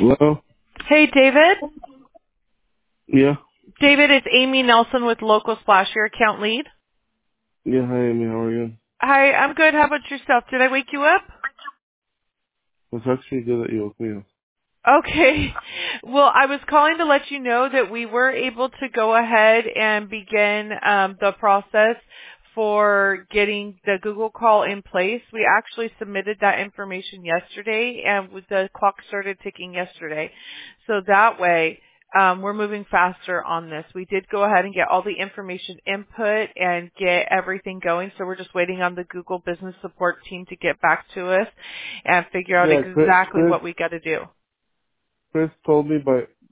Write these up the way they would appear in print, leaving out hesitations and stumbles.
Hello? Hey, David. Yeah. David, it's Amy Nelson with Local Splash, your account lead. Yeah, hi Amy, how are you? Hi, I'm good. How about yourself? Did I wake you up? It's actually good that you woke me up. Okay. Well, I was calling to let you know that we were able to go ahead and begin the process for getting the Google call in place. We actually submitted that information yesterday, and the clock started ticking yesterday. So that way, we're moving faster on this. We did go ahead and get all the information input and get everything going. So we're just waiting on the Google Business Support team to get back to us and figure out Yeah, exactly what we got to do. Chris told me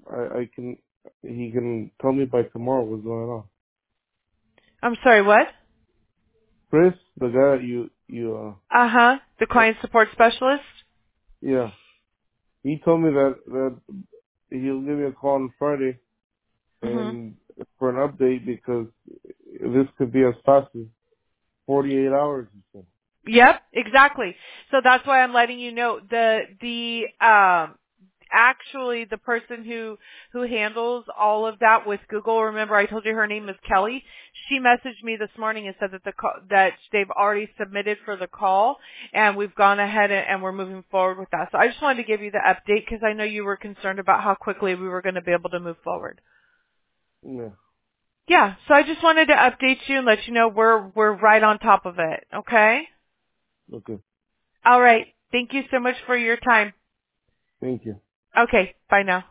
he can tell me by tomorrow what's going on. I'm sorry, what? Chris, the guy that Uh-huh. The client support specialist? yeah, he told me that he'll give me a call on Friday Mm-hmm. and for an update because this could be as fast as 48 hours. He said. Yep, exactly. So that's why I'm letting you know actually the person who handles all of that with Google, remember I told you her name is Kelly. She messaged me this morning and said that that they've already submitted for the call and we've gone ahead and we're moving forward with that. So I just wanted to give you the update because I know you were concerned about how quickly we were going to be able to move forward. Yeah. Yeah, so I just wanted to update you and let you know we're right on top of it. Okay? Okay. All right. Thank you so much for your time. Thank you. Okay. Bye now.